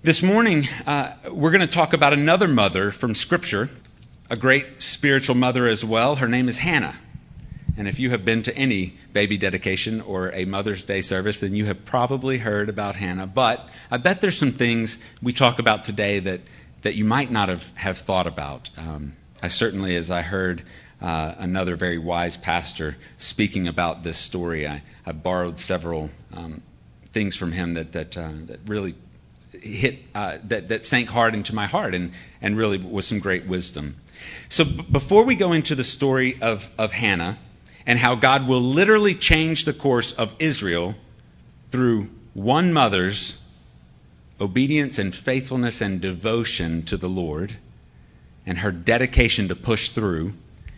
This morning, we're going to talk about another mother from Scripture, a great spiritual mother as well. Her name is Hannah. And if you have been to any baby dedication or a Mother's Day service, then you have probably heard about Hannah. But I bet there's some things we talk about today that you might not have thought about. I certainly, as I heard another very wise pastor speaking about this story, I borrowed several things from him that really hit that sank hard into my heart and really was some great wisdom. So before we go into the story of Hannah and how God will literally change the course of Israel through one mother's obedience and faithfulness and devotion to the Lord and her dedication to push through,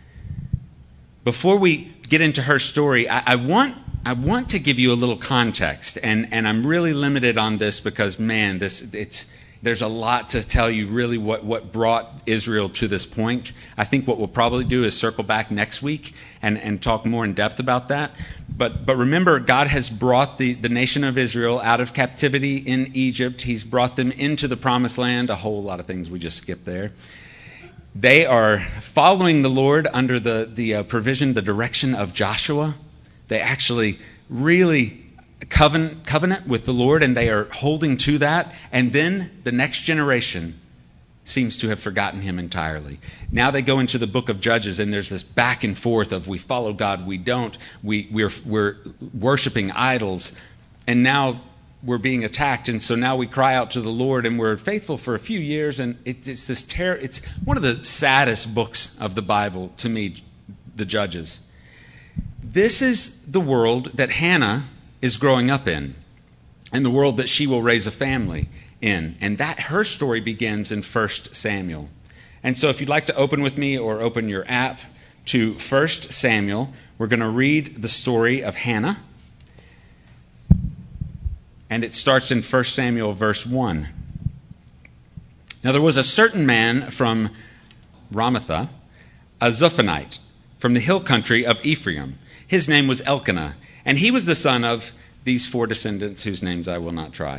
before we get into her story, I want to give you a little context, and I'm really limited on this because, man, there's a lot to tell you really what brought Israel to this point. I think what we'll probably do is circle back next week and talk more in depth about that. But remember, God has brought the nation of Israel out of captivity in Egypt. He's brought them into the Promised Land, a whole lot of things we just skipped there. They are following the Lord under the provision, the direction of Joshua. They actually really covenant with the Lord, and they are holding to that. And then the next generation seems to have forgotten him entirely. Now they go into the book of Judges, and there's this back and forth of we follow God, we don't. We're worshiping idols, and now we're being attacked, and so now we cry out to the Lord, and we're faithful for a few years, and it's this terror. It's one of the saddest books of the Bible to me, the Judges. This is the world that Hannah is growing up in, and the world that she will raise a family in, and that her story begins in 1 Samuel. And so if you'd like to open with me or open your app to 1 Samuel, we're going to read the story of Hannah. And it starts in 1 Samuel verse 1. Now there was a certain man from Ramatha, a Zephonite, from the hill country of Ephraim. His name was Elkanah, and he was the son of these four descendants whose names I will not try.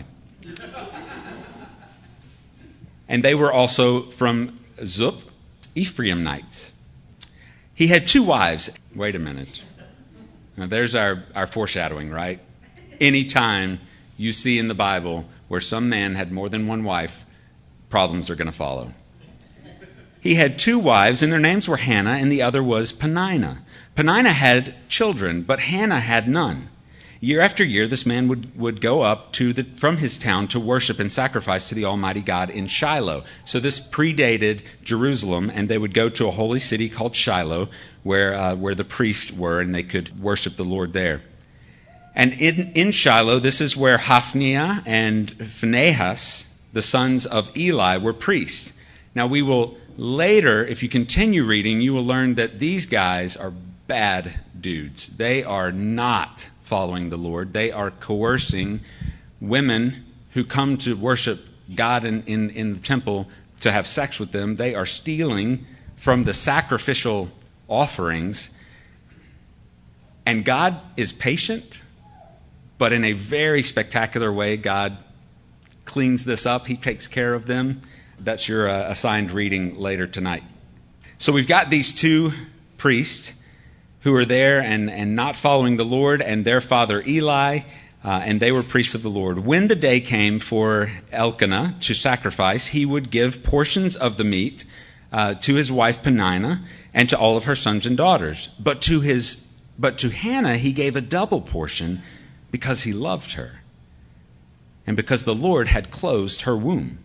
And they were also from Zup, Ephraimites. He had two wives. Wait a minute. Now there's our foreshadowing, right? Anytime you see in the Bible where some man had more than one wife, problems are going to follow. He had two wives, and their names were Hannah, and the other was Peninnah. Peninnah had children, but Hannah had none. Year after year, this man would go up from his town to worship and sacrifice to the Almighty God in Shiloh. So this predated Jerusalem, and they would go to a holy city called Shiloh, where the priests were, and they could worship the Lord there. And in Shiloh, this is where Hophniah and Phinehas, the sons of Eli, were priests. Now we will later, if you continue reading, you will learn that these guys are bad dudes. They are not following the Lord. They are coercing women who come to worship God in the temple to have sex with them. They are stealing from the sacrificial offerings. And God is patient, but in a very spectacular way, God cleans this up. He takes care of them. That's your assigned reading later tonight. So we've got these two priests who are there and not following the Lord, and their father Eli, and they were priests of the Lord. When the day came for Elkanah to sacrifice, he would give portions of the meat to his wife Peninnah and to all of her sons and daughters. But to Hannah he gave a double portion because he loved her and because the Lord had closed her womb.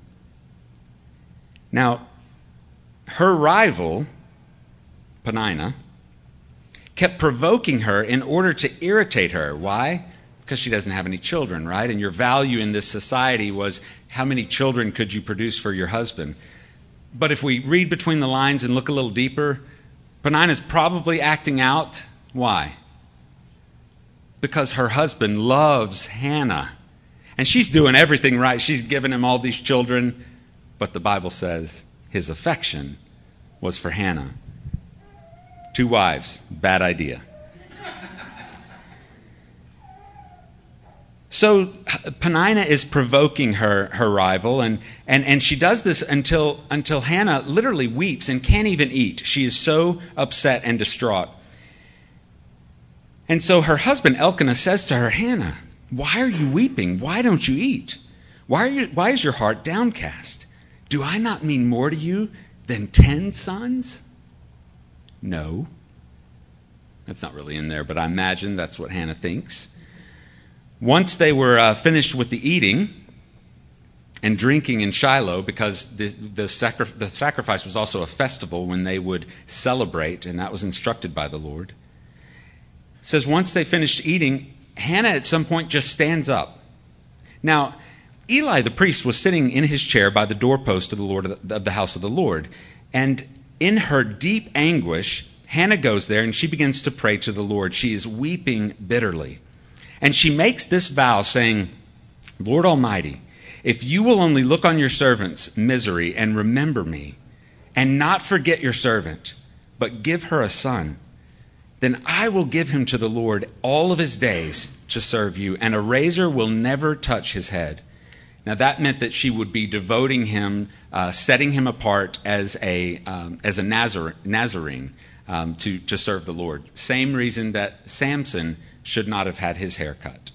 Now, her rival, Peninnah, kept provoking her in order to irritate her. Why? Because she doesn't have any children, right? And your value in this society was how many children could you produce for your husband. But if we read between the lines and look a little deeper, Peninnah's probably acting out. Why? Because her husband loves Hannah. And she's doing everything right. She's giving him all these children. But the Bible says his affection was for Hannah. Two wives, bad idea. So Peninnah is provoking her rival, and she does this until Hannah literally weeps and can't even eat. She is so upset and distraught. And so her husband Elkanah says to her, "Hannah, why are you weeping? Why don't you eat? Why is your heart downcast? Do I not mean more to you than 10 sons?" No. That's not really in there, but I imagine that's what Hannah thinks. Once they were finished with the eating and drinking in Shiloh, because the sacrifice was also a festival when they would celebrate, and that was instructed by the Lord. It says once they finished eating, Hannah at some point just stands up. Now, Eli the priest was sitting in his chair by the doorpost of the house of the Lord, and in her deep anguish, Hannah goes there and she begins to pray to the Lord. She is weeping bitterly. And she makes this vow saying, "Lord Almighty, if you will only look on your servant's misery and remember me, and not forget your servant, but give her a son, then I will give him to the Lord all of his days to serve you, and a razor will never touch his head." Now that meant that she would be devoting him, setting him apart as a Nazarene to serve the Lord. Same reason that Samson should not have had his hair cut.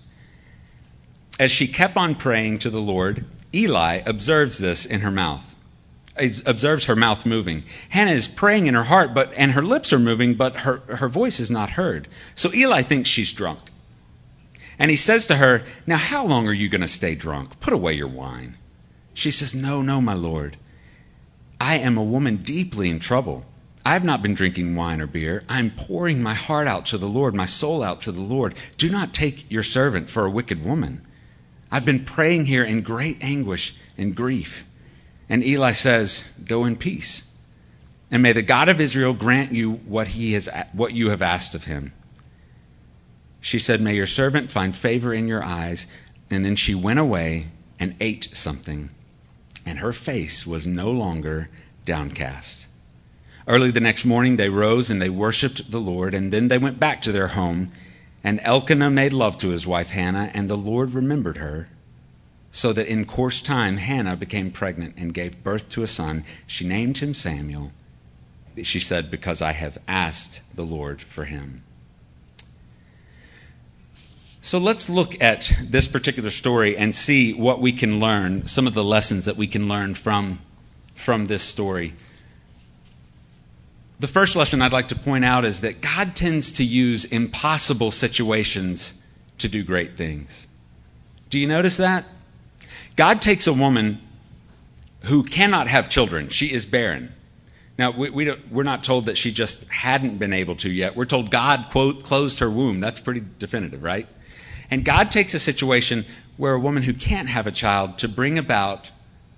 As she kept on praying to the Lord, Eli observes this in her mouth. He observes her mouth moving. Hannah is praying in her heart, and her lips are moving, but her voice is not heard. So Eli thinks she's drunk. And he says to her, "Now how long are you going to stay drunk? Put away your wine." She says, No, my Lord. I am a woman deeply in trouble. I have not been drinking wine or beer. I am pouring my heart out to the Lord, my soul out to the Lord. Do not take your servant for a wicked woman. I've been praying here in great anguish and grief. And Eli says, "Go in peace. And may the God of Israel grant you what you have asked of him." She said, "May your servant find favor in your eyes." And then she went away and ate something, and her face was no longer downcast. Early the next morning they rose and they worshipped the Lord, and then they went back to their home. And Elkanah made love to his wife Hannah, and the Lord remembered her, so that in course time Hannah became pregnant and gave birth to a son. She named him Samuel. She said, "Because I have asked the Lord for him." So let's look at this particular story and see what we can learn, some of the lessons that we can learn from this story. The first lesson I'd like to point out is that God tends to use impossible situations to do great things. Do you notice that? God takes a woman who cannot have children. She is barren. Now, we're not told that she just hadn't been able to yet. We're told God, quote, closed her womb. That's pretty definitive, right? And God takes a situation where a woman who can't have a child to bring about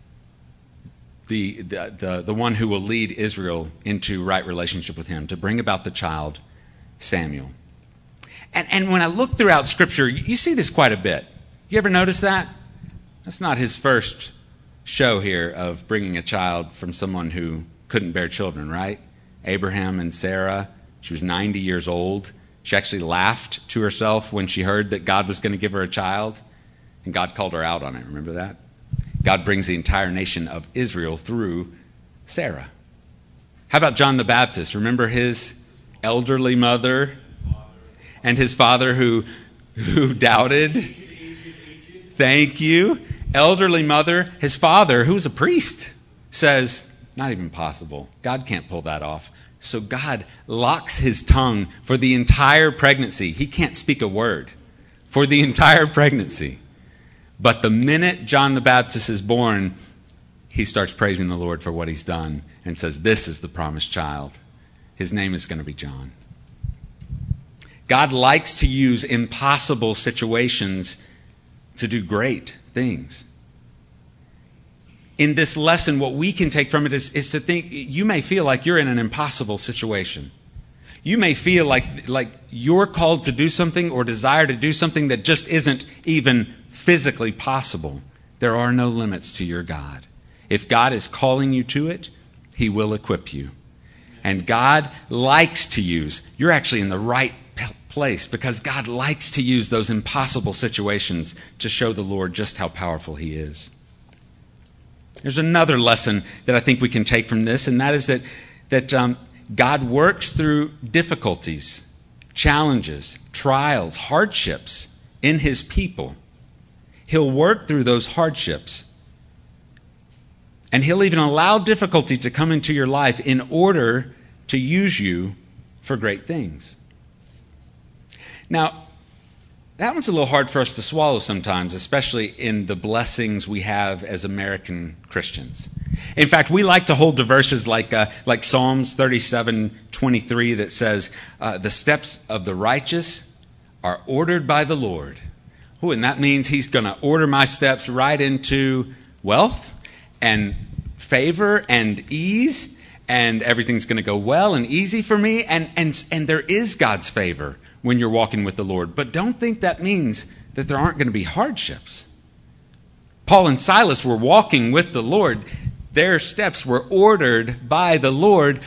the one who will lead Israel into right relationship with him, to bring about the child, Samuel. And when I look throughout Scripture, you see this quite a bit. You ever notice that? That's not his first show here of bringing a child from someone who couldn't bear children, right? Abraham and Sarah, she was 90 years old. She actually laughed to herself when she heard that God was going to give her a child, and God called her out on it. Remember that? God brings the entire nation of Israel through Sarah. How about John the Baptist? Remember his elderly mother and his father who doubted? Thank you. Elderly mother, his father, who's a priest, says, not even possible. God can't pull that off. So God locks his tongue for the entire pregnancy. He can't speak a word for the entire pregnancy. But the minute John the Baptist is born, he starts praising the Lord for what he's done and says, this is the promised child. His name is going to be John. God likes to use impossible situations to do great things. In this lesson, what we can take from it is to think, you may feel like you're in an impossible situation. You may feel like you're called to do something or desire to do something that just isn't even physically possible. There are no limits to your God. If God is calling you to it, he will equip you. And God likes to use, you're actually in the right place because God likes to use those impossible situations to show the Lord just how powerful He is. There's another lesson that I think we can take from this, and that is that God works through difficulties, challenges, trials, hardships in His people. He'll work through those hardships. And He'll even allow difficulty to come into your life in order to use you for great things. Now, that one's a little hard for us to swallow sometimes, especially in the blessings we have as American Christians. In fact, we like to hold to verses like Psalms 37:23 that says, the steps of the righteous are ordered by the Lord. Ooh, and that means He's going to order my steps right into wealth and favor and ease, and everything's going to go well and easy for me. And there is God's favor when you're walking with the Lord. But don't think that means that there aren't going to be hardships. Paul and Silas were walking with the Lord. Their steps were ordered by the Lord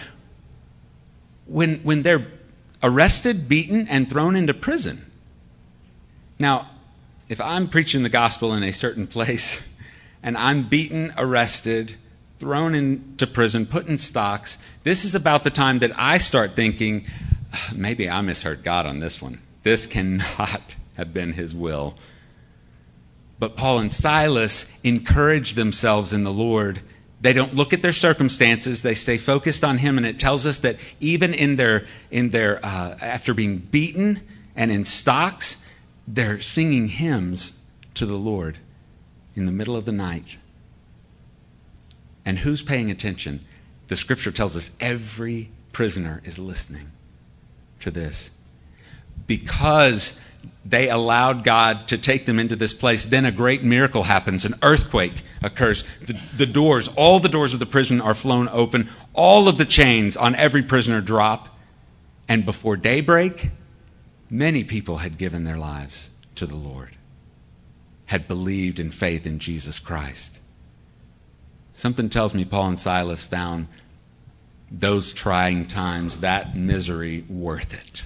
when they're arrested, beaten, and thrown into prison. Now, if I'm preaching the gospel in a certain place and I'm beaten, arrested, thrown into prison, put in stocks, this is about the time that I start thinking, maybe I misheard God on this one. This cannot have been His will. But Paul and Silas encourage themselves in the Lord. They don't look at their circumstances. They stay focused on Him. And it tells us that even in their after being beaten and in stocks, they're singing hymns to the Lord in the middle of the night. And who's paying attention? The Scripture tells us every prisoner is listening to this. Because they allowed God to take them into this place, then a great miracle happens. An earthquake occurs. All the doors of the prison are flown open. All of the chains on every prisoner drop. And before daybreak, many people had given their lives to the Lord, had believed in faith in Jesus Christ. Something tells me Paul and Silas found those trying times, that misery, worth it.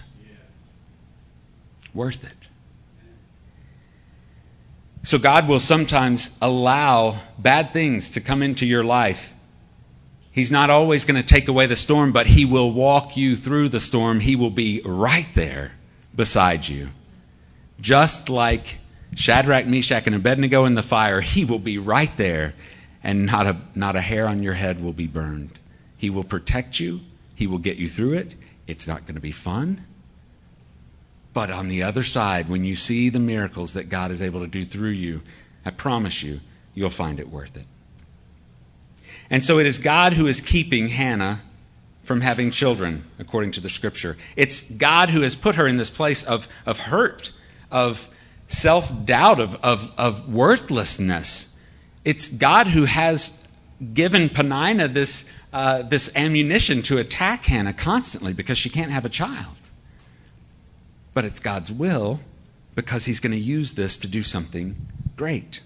Worth it. So God will sometimes allow bad things to come into your life. He's not always going to take away the storm, but He will walk you through the storm. He will be right there beside you. Just like Shadrach, Meshach, and Abednego in the fire, He will be right there, and not a hair on your head will be burned. He will protect you. He will get you through it. It's not going to be fun. But on the other side, when you see the miracles that God is able to do through you, I promise you, you'll find it worth it. And so it is God who is keeping Hannah from having children, according to the Scripture. It's God who has put her in this place of hurt, of self-doubt, of worthlessness. It's God who has given Peninnah this ammunition to attack Hannah constantly because she can't have a child. But it's God's will because He's going to use this to do something great.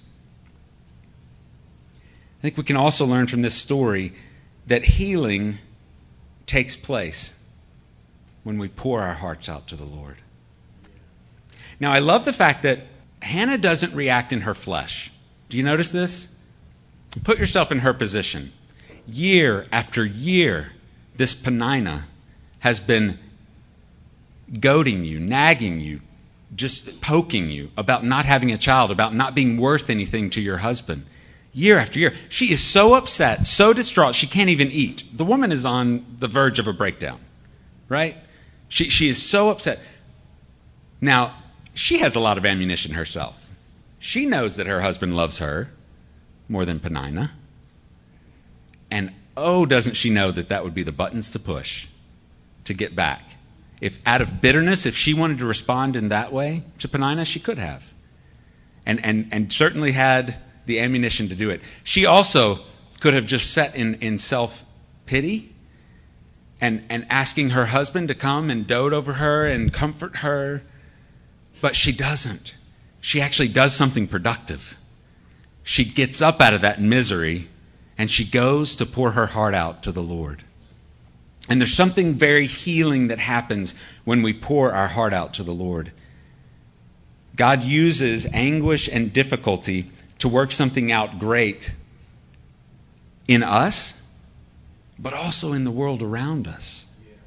I think we can also learn from this story that healing takes place when we pour our hearts out to the Lord. Now, I love the fact that Hannah doesn't react in her flesh. Do you notice this? Put yourself in her position. Year after year, this Peninnah has been goading you, nagging you, just poking you about not having a child, about not being worth anything to your husband. Year after year. She is so upset, so distraught, she can't even eat. The woman is on the verge of a breakdown, right? She is so upset. Now, she has a lot of ammunition herself. She knows that her husband loves her more than Peninnah. And oh, doesn't she know that would be the buttons to push to get back. If out of bitterness, if she wanted to respond in that way to Peninnah, she could have. And certainly had the ammunition to do it. She also could have just sat in self-pity and asking her husband to come and dote over her and comfort her. But she doesn't. She actually does something productive. She gets up out of that misery and she goes to pour her heart out to the Lord. And there's something very healing that happens when we pour our heart out to the Lord. God uses anguish and difficulty to work something out great in us, but also in the world around us.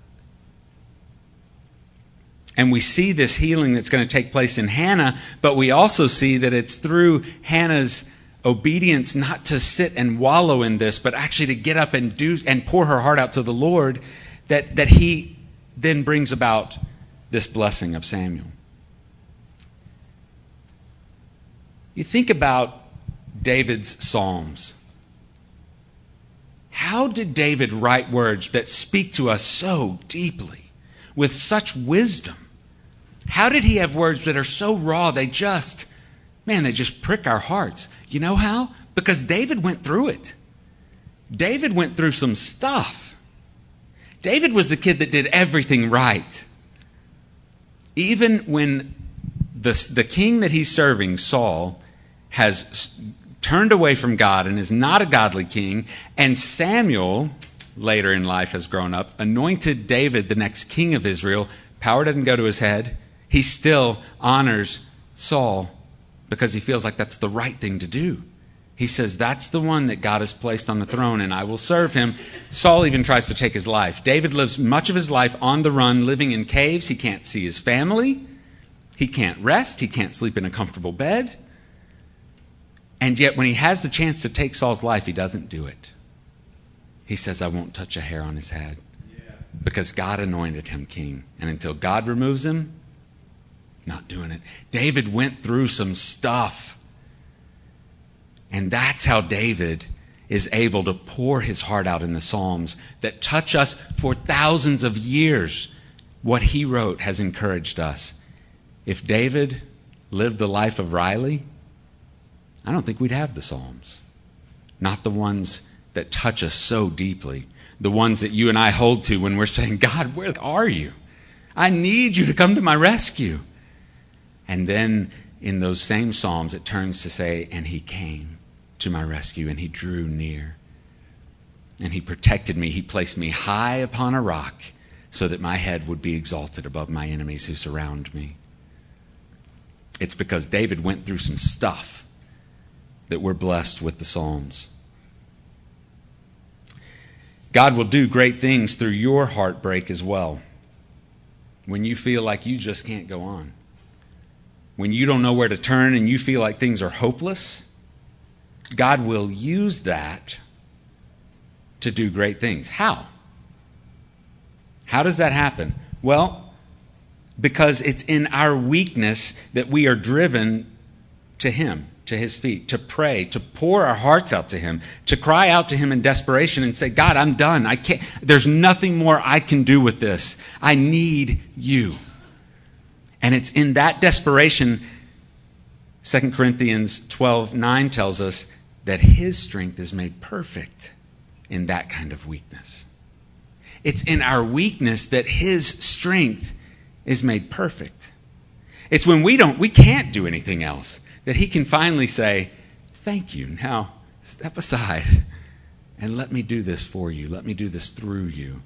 And we see this healing that's going to take place in Hannah, but we also see that it's through Hannah's obedience not to sit and wallow in this, but actually to get up and do and pour her heart out to the Lord, that he then brings about this blessing of Samuel. You think about David's Psalms. How did David write words that speak to us so deeply, with such wisdom? How did he have words that are so raw, they just prick our hearts? You know how? Because David went through it. David went through some stuff. David was the kid that did everything right. Even when the king that he's serving, Saul, has turned away from God and is not a godly king, and Samuel, later in life has grown up, anointed David the next king of Israel. Power doesn't go to his head. He still honors Saul because he feels like that's the right thing to do. He says, that's the one that God has placed on the throne, and I will serve him. Saul even tries to take his life. David lives much of his life on the run, living in caves. He can't see his family. He can't rest. He can't sleep in a comfortable bed. And yet when he has the chance to take Saul's life, he doesn't do it. He says, I won't touch a hair on his head. Because God anointed him king. And until God removes him, not doing it. David went through some stuff. And that's how David is able to pour his heart out in the Psalms that touch us for thousands of years. What he wrote has encouraged us. If David lived the life of Riley, I don't think we'd have the Psalms. Not the ones that touch us so deeply. The ones that you and I hold to when we're saying, God, where are you? I need you to come to my rescue. And then in those same Psalms, it turns to say, and he came to my rescue, and he drew near. And he protected me. He placed me high upon a rock so that my head would be exalted above my enemies who surround me. It's because David went through some stuff that we're blessed with the Psalms. God will do great things through your heartbreak as well. When you feel like you just can't go on. When you don't know where to turn and you feel like things are hopeless, God will use that to do great things. How? How does that happen? Well, because it's in our weakness that we are driven to Him, to His feet, to pray, to pour our hearts out to Him, to cry out to Him in desperation and say, God, I'm done. I can't. There's nothing more I can do with this. I need you. And it's in that desperation, 2 Corinthians 12:9 tells us that His strength is made perfect in that kind of weakness. It's in our weakness that His strength is made perfect. It's when we can't do anything else that He can finally say, thank you. Now, step aside and let me do this for you. Let me do this through you.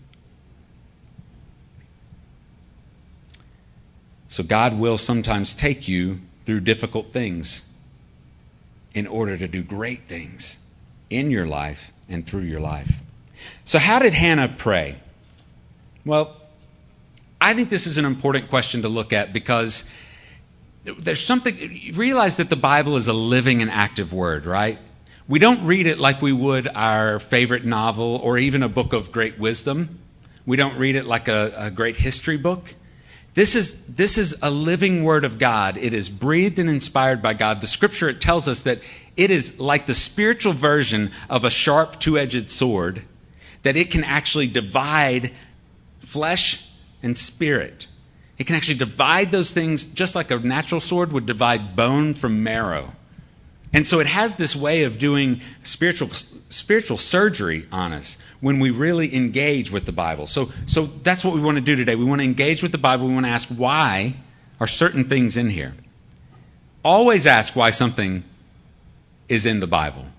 So God will sometimes take you through difficult things in order to do great things in your life and through your life. So how did Hannah pray? Well, I think this is an important question to look at because there's something, you realize that the Bible is a living and active word, right? We don't read it like we would our favorite novel or even a book of great wisdom. We don't read it like a great history book. This is a living word of God. It is breathed and inspired by God. The scripture, it tells us that it is like the spiritual version of a sharp two-edged sword, that it can actually divide flesh and spirit. It can actually divide those things just like a natural sword would divide bone from marrow. And so it has this way of doing spiritual surgery on us when we really engage with the Bible. So that's what we want to do today. We want to engage with the Bible. We want to ask, why are certain things in here? Always ask why something is in the Bible.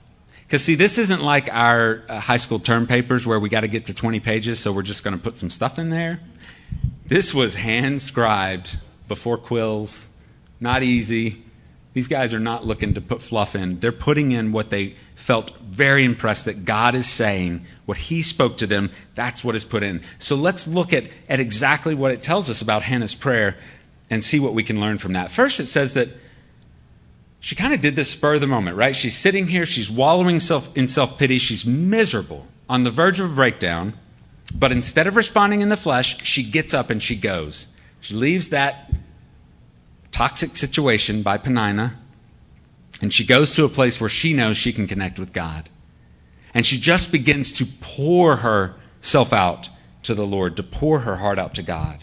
Because, see, this isn't like our high school term papers where we got to get to 20 pages, so we're just going to put some stuff in there. This was hand-scribed before quills. Not easy. These guys are not looking to put fluff in. They're putting in what they felt very impressed that God is saying. What he spoke to them, that's what is put in. So let's look at exactly what it tells us about Hannah's prayer and see what we can learn from that. First, it says that she kind of did this spur of the moment, right? She's sitting here, she's wallowing in self-pity, she's miserable, on the verge of a breakdown, but instead of responding in the flesh, she gets up and she goes. She leaves that toxic situation by Peninnah, and she goes to a place where she knows she can connect with God. And she just begins to pour herself out to the Lord, to pour her heart out to God.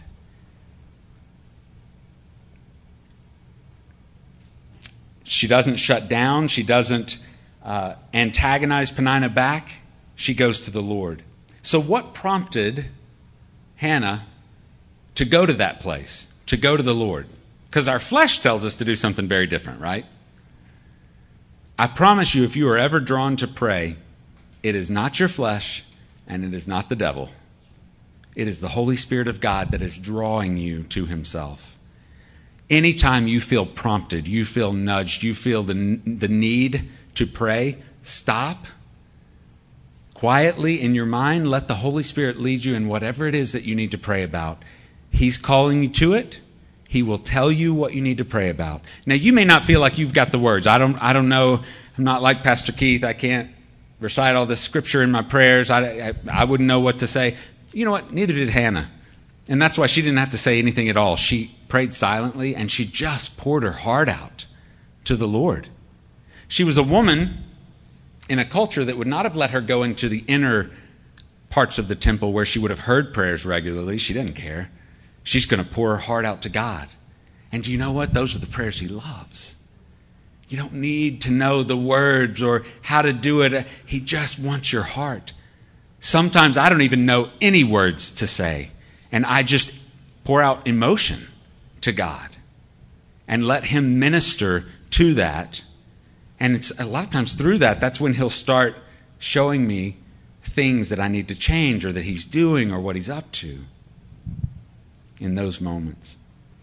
She doesn't shut down. She doesn't antagonize Peninnah back. She goes to the Lord. So what prompted Hannah to go to that place, to go to the Lord? Because our flesh tells us to do something very different, right? I promise you, if you are ever drawn to pray, it is not your flesh and it is not the devil. It is the Holy Spirit of God that is drawing you to himself. Anytime you feel prompted, you feel nudged, you feel the need to pray, stop. Quietly in your mind, let the Holy Spirit lead you in whatever it is that you need to pray about. He's calling you to it. He will tell you what you need to pray about. Now, you may not feel like you've got the words. I don't know. I'm not like Pastor Keith. I can't recite all this scripture in my prayers. I wouldn't know what to say. You know what? Neither did Hannah. And that's why she didn't have to say anything at all. She prayed silently, and she just poured her heart out to the Lord. She was a woman in a culture that would not have let her go into the inner parts of the temple where she would have heard prayers regularly. She didn't care. She's going to pour her heart out to God. And do you know what? Those are the prayers he loves. You don't need to know the words or how to do it. He just wants your heart. Sometimes I don't even know any words to say. And I just pour out emotion to God and let him minister to that. And it's a lot of times through that, that's when he'll start showing me things that I need to change or that he's doing or what he's up to in those moments.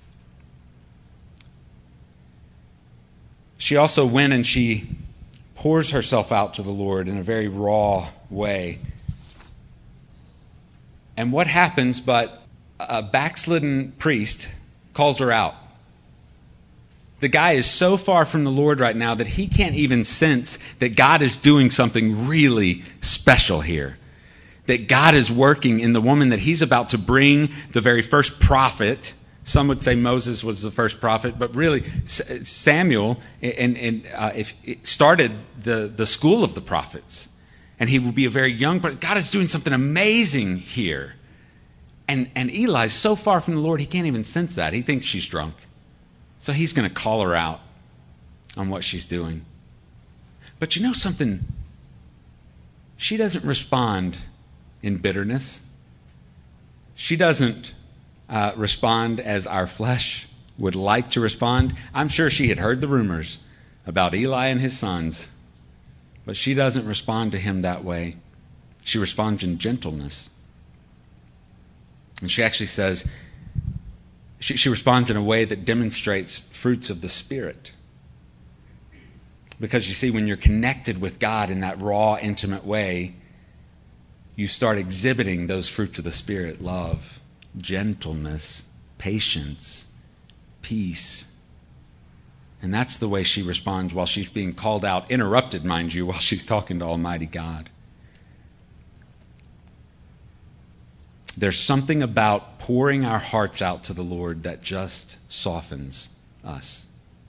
She also went and she pours herself out to the Lord in a very raw way. And what happens but a backslidden priest calls her out. The guy is so far from the Lord right now that he can't even sense that God is doing something really special here. That God is working in the woman that he's about to bring the very first prophet. Some would say Moses was the first prophet, but really Samuel if it started the school of the prophets. And he will be a very young prophet. God is doing something amazing here. And Eli's so far from the Lord, he can't even sense that. He thinks she's drunk. So he's going to call her out on what she's doing. But you know something? She doesn't respond in bitterness. She doesn't respond as our flesh would like to respond. I'm sure she had heard the rumors about Eli and his sons, but she doesn't respond to him that way. She responds in gentleness. And she actually says, she responds in a way that demonstrates fruits of the Spirit. Because you see, when you're connected with God in that raw, intimate way, you start exhibiting those fruits of the Spirit: love, gentleness, patience, peace. And that's the way she responds while she's being called out, interrupted, mind you, while she's talking to Almighty God. There's something about pouring our hearts out to the Lord that just softens us.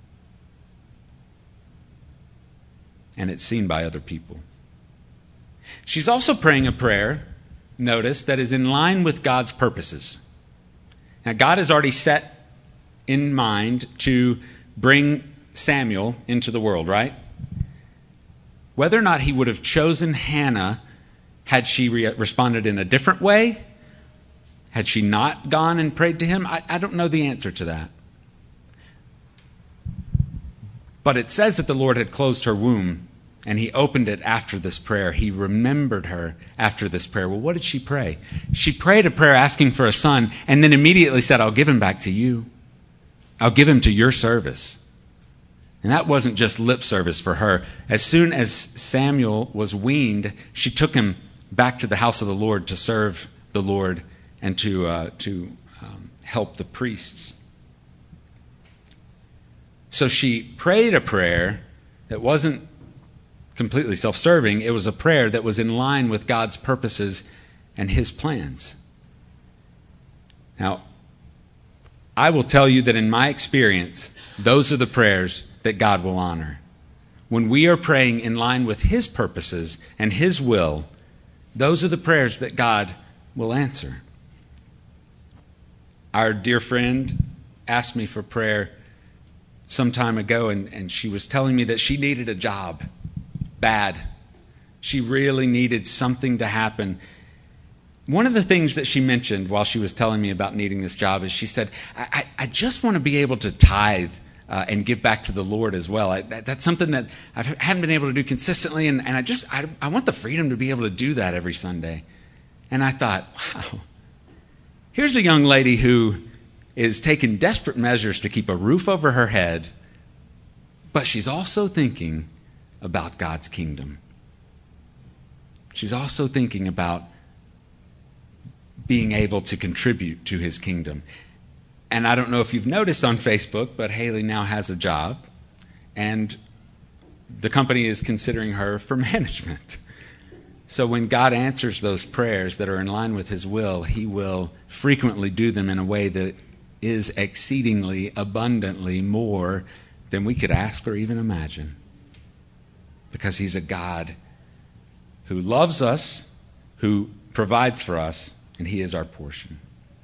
And it's seen by other people. She's also praying a prayer, notice, that is in line with God's purposes. Now, God has already set in mind to bring Samuel into the world, right? Whether or not he would have chosen Hannah had she responded in a different way, had she not gone and prayed to him, I don't know the answer to that. But it says that the Lord had closed her womb And he opened it after this prayer. He remembered her after this prayer. Well, what did she pray? She prayed a prayer asking for a son, and then immediately said, I'll give him back to you. I'll give him to your service. And that wasn't just lip service for her. As soon as Samuel was weaned, she took him back to the house of the Lord to serve the Lord and to help the priests. So she prayed a prayer that wasn't completely self-serving. It was a prayer that was in line with God's purposes and his plans. Now, I will tell you that in my experience, those are the prayers that God will honor. When we are praying in line with his purposes and his will, those are the prayers that God will answer. Our dear friend asked me for prayer some time ago, and she was telling me that she needed a job. Bad. She really needed something to happen. One of the things that she mentioned while she was telling me about needing this job is she said, I just want to be able to tithe and give back to the Lord as well. That's something that I haven't been able to do consistently, and I want the freedom to be able to do that every Sunday. And I thought, wow, here's a young lady who is taking desperate measures to keep a roof over her head, but she's also thinking about God's kingdom. She's also thinking about being able to contribute to his kingdom. And I don't know if you've noticed on Facebook, but Haley now has a job, and the company is considering her for management. So when God answers those prayers that are in line with his will, he will frequently do them in a way that is exceedingly abundantly more than we could ask or even imagine. Because he's a God who loves us, who provides for us, and he is our portion.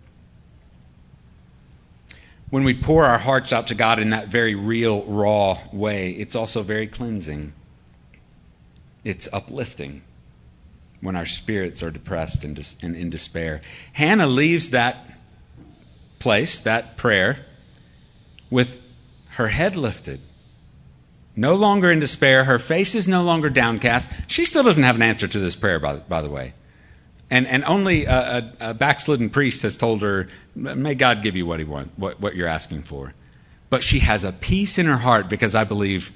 When we pour our hearts out to God in that very real, raw way, it's also very cleansing. It's uplifting when our spirits are depressed and in despair. Hannah leaves that place, that prayer, with her head lifted. No longer in despair. Her face is no longer downcast. She still doesn't have an answer to this prayer, by the way. And only a backslidden priest has told her, may God give you what he wants, what you're asking for. But she has a peace in her heart because I believe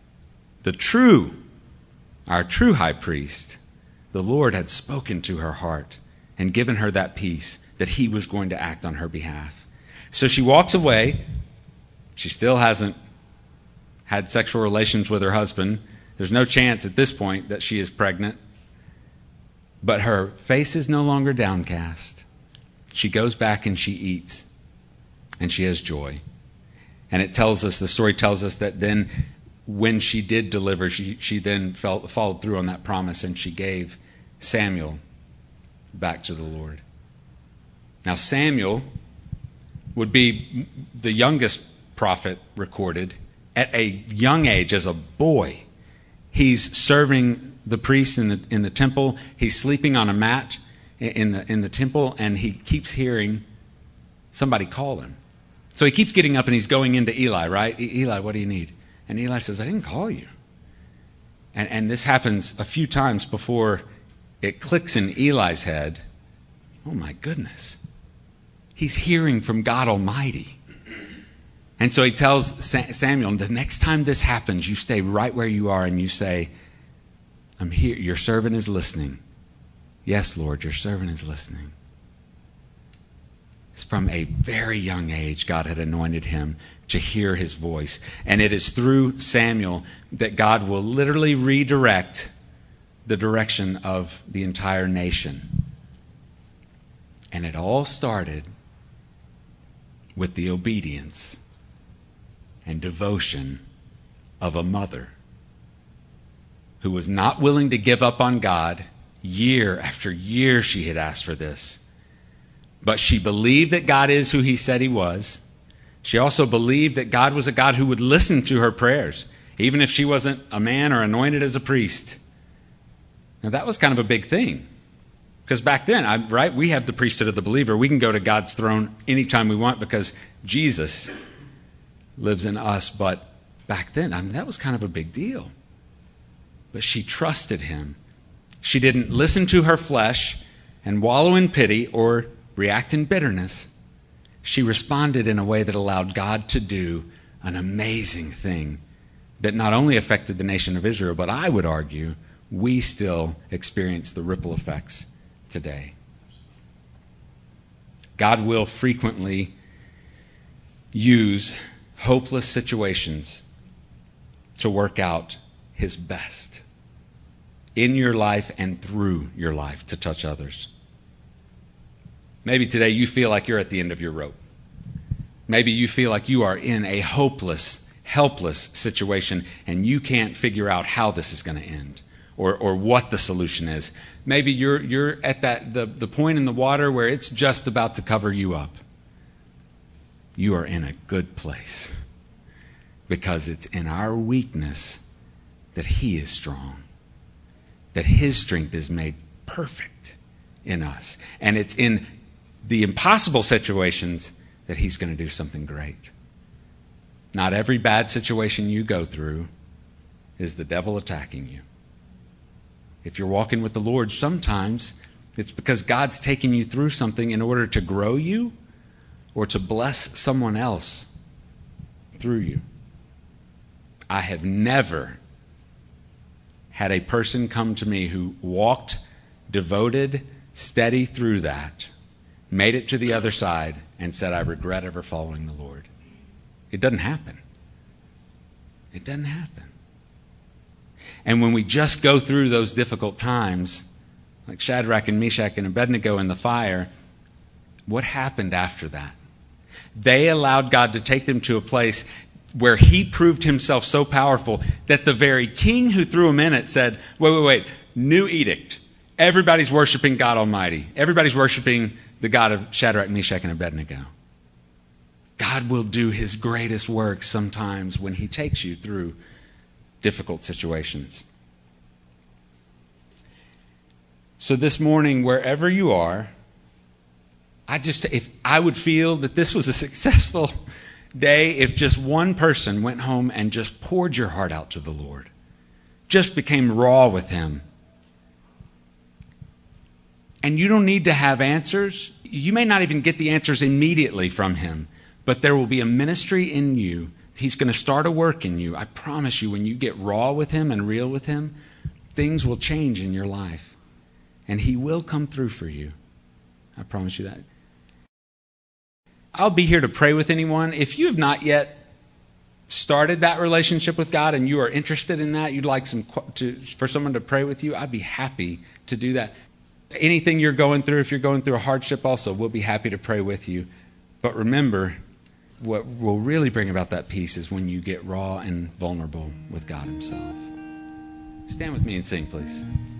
our true high priest, the Lord had spoken to her heart and given her that peace that he was going to act on her behalf. So she walks away. She still hasn't had sexual relations with her husband. There's no chance at this point that she is pregnant. But her face is no longer downcast. She goes back and she eats. And she has joy. And the story tells us that then when she did deliver, she then followed through on that promise, and she gave Samuel back to the Lord. Now Samuel would be the youngest prophet recorded. At a young age, as a boy, he's serving the priests in the temple. He's sleeping on a mat in the temple, and he keeps hearing somebody call him. So he keeps getting up and he's going into Eli, right? Eli, what do you need? And Eli says, I didn't call you. And this happens a few times before it clicks in Eli's head. Oh my goodness. He's hearing from God Almighty. And so he tells Samuel, the next time this happens, you stay right where you are and you say, I'm here. Your servant is listening. Yes, Lord, your servant is listening. From a very young age, God had anointed him to hear his voice. And it is through Samuel that God will literally redirect the direction of the entire nation. And it all started with the obedience and devotion of a mother who was not willing to give up on God. Year after year she had asked for this. But she believed that God is who he said he was. She also believed that God was a God who would listen to her prayers, even if she wasn't a man or anointed as a priest. Now that was kind of a big thing. Because back then, right, we have the priesthood of the believer. We can go to God's throne anytime we want because Jesus lives in us. But back then, that was kind of a big deal. but she trusted him. She didn't listen to her flesh and wallow in pity or react in bitterness. She responded in a way that allowed God to do an amazing thing that not only affected the nation of Israel, but I would argue we still experience the ripple effects today. God will frequently use hopeless situations to work out his best in your life and through your life to touch others. Maybe today you feel like you're at the end of your rope. Maybe you feel like you are in a hopeless, helpless situation and you can't figure out how this is going to end or what the solution is. Maybe you're at the point in the water where it's just about to cover you up. You are in a good place because it's in our weakness that he is strong, that his strength is made perfect in us. And it's in the impossible situations that he's going to do something great. Not every bad situation you go through is the devil attacking you. If you're walking with the Lord, sometimes it's because God's taking you through something in order to grow you or to bless someone else through you. I have never had a person come to me who walked devoted, steady through that, made it to the other side, and said, I regret ever following the Lord. It doesn't happen. It doesn't happen. And when we just go through those difficult times, like Shadrach and Meshach and Abednego in the fire, what happened after that? They allowed God to take them to a place where he proved himself so powerful that the very king who threw him in it said, wait, new edict. Everybody's worshiping God Almighty. Everybody's worshiping the God of Shadrach, Meshach, and Abednego. God will do his greatest work sometimes when he takes you through difficult situations. So this morning, wherever you are, if I would feel that this was a successful day if just one person went home and just poured your heart out to the Lord, just became raw with him. And you don't need to have answers. You may not even get the answers immediately from him, but there will be a ministry in you. He's going to start a work in you. I promise you, when you get raw with him and real with him, things will change in your life. And he will come through for you. I promise you that. I'll be here to pray with anyone. If you have not yet started that relationship with God and you are interested in that, you'd like for someone to pray with you, I'd be happy to do that. Anything you're going through, if you're going through a hardship also, we'll be happy to pray with you. But remember, what will really bring about that peace is when you get raw and vulnerable with God himself. Stand with me and sing, please.